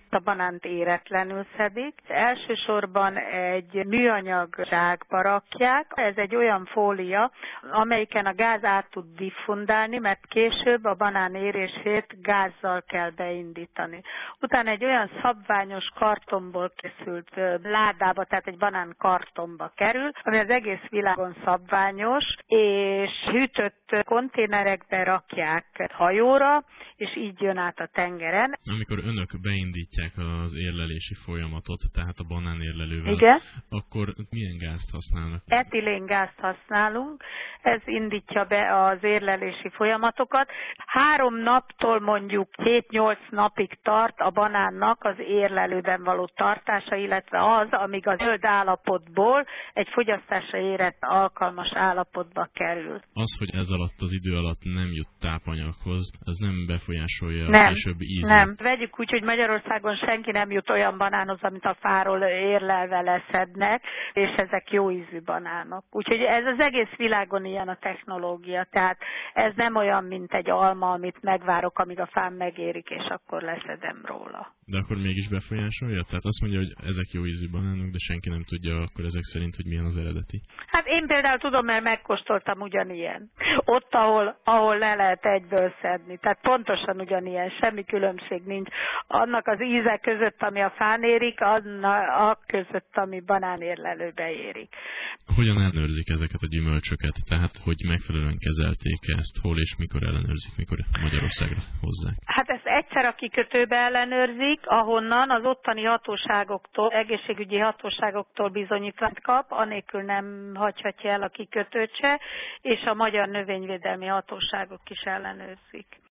a banánt éretlenül szedik. Elsősorban egy műanyag zsákba rakják. Ez egy olyan fólia, amelyiken a gáz át tud diffundálni, mert később a banán érését gázzal kell beindítani. Utána egy olyan szabványos kartonból készült ládába, tehát egy banán kartonba kerül, ami az egész világon szabványos, és hűtött konténerekbe rakják hajóra, és így jön át a tengeren. Amikor önök beindítják az érlelési folyamatot, tehát a banánérlelővel, igen, akkor milyen gázt használnak? Etiléngázt használunk, ez indítja be az érlelési folyamatokat. 3 naptól mondjuk 7-8 napig tart a banánnak az érlelőben való tartása, illetve az, amíg a zöld állapotból egy fogyasztásra érett alkalmas állapotba kerül. Az, hogy ez alatt az idő alatt nem jut tápanyaghoz, ez nem befolyásolja a Nem, későbbi ízét? nem. Vegyük úgy, hogy Magyarországon senki nem jut olyan banánhoz, amit a fáról érlelve leszednek, és ezek jó ízű banánok. Úgyhogy ez az egész világon ilyen a technológia, tehát ez nem olyan, mint egy alma, amit megvárok, amíg a fám megérik, és akkor leszedem róla. De akkor mégis befolyásolja? Tehát azt mondja, hogy ezek jó ízű banánok, de senki nem tudja akkor ezek szerint, hogy milyen az eredeti? Hát én például tudom, mert megkóstoltam ugyanilyen. Ott, ahol le lehet egyből szedni. Tehát pontosan ugyanilyen, semmi különbség nincs. Annak az íze között, ami a fán érik, annak között, ami banánérlelőbe érik. Hogyan ellenőrzik ezeket a gyümölcsöket? Tehát, hogy megfelelően kezelték ezt, hol és mikor ellenőrzik, mikor Magyarországra hozzák? Hát ezt egyszer a kikötőbe ellenőrzik, ahonnan az ottani hatóságoktól, egészségügyi hatóságoktól bizonyítványt kap, anélkül nem hagyhatja el a kikötőt se, és a magyar növényvédelmi hatóságok is ellenőrzik.